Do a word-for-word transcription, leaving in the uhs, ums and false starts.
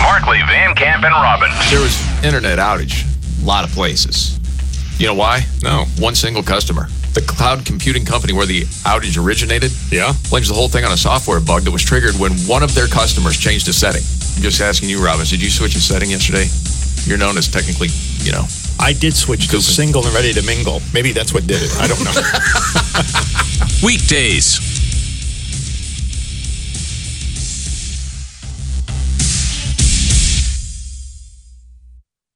Markley, Van Camp, and Robbins. There was internet outage. A lot of places. You know why? No. One single customer. The cloud computing company where the outage originated Yeah. blames the whole thing on a software bug that was triggered when one of their customers changed a setting. I'm just asking you, Robbins, did you switch a setting yesterday? You're known as technically, you know. I did switch to single and ready to mingle. Maybe that's what did it. I don't know. Weekdays